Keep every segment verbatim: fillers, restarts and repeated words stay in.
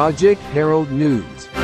Tajik Herald News.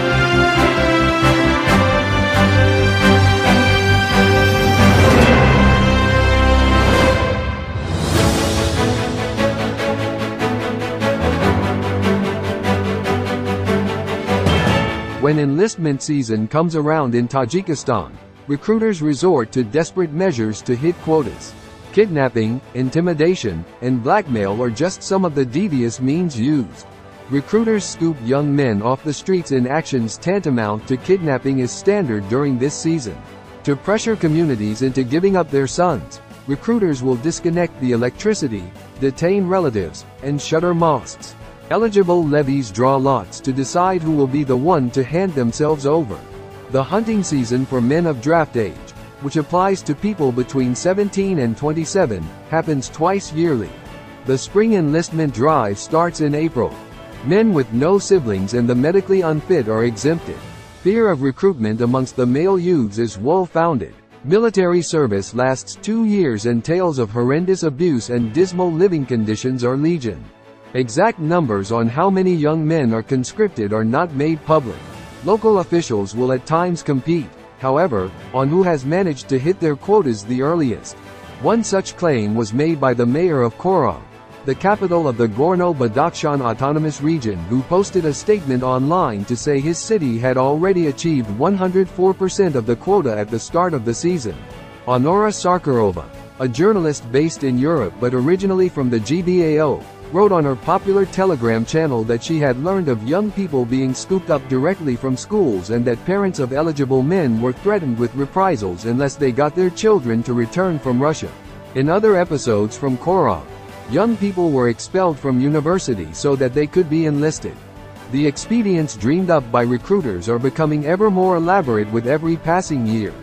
When enlistment season comes around in Tajikistan, recruiters resort to desperate measures to hit quotas. Kidnapping, intimidation, and blackmail are just some of the devious means used. Recruiters scoop young men off the streets in actions tantamount to kidnapping is standard during this season. To pressure communities into giving up their sons, recruiters will disconnect the electricity, detain relatives, and shutter mosques. Eligible levies draw lots to decide who will be the one to hand themselves over. The hunting season for men of draft age, which applies to people between seventeen and twenty-seven, happens twice yearly. The spring enlistment drive starts in April. Men with no siblings and the medically unfit are exempted. Fear of recruitment amongst the male youths is well-founded. Military service lasts two years and tales of horrendous abuse and dismal living conditions are legion. Exact numbers on how many young men are conscripted are not made public. Local officials will at times compete, however, on who has managed to hit their quotas the earliest. One such claim was made by the mayor of Koran, the capital of the Gorno-Badakhshan Autonomous Region, who posted a statement online to say his city had already achieved one hundred four percent of the quota at the start of the season. Honora Sarkarova, a journalist based in Europe but originally from the G B A O, wrote on her popular Telegram channel that she had learned of young people being scooped up directly from schools and that parents of eligible men were threatened with reprisals unless they got their children to return from Russia. In other episodes from Koran, young people were expelled from university so that they could be enlisted. The expedients dreamed up by recruiters are becoming ever more elaborate with every passing year.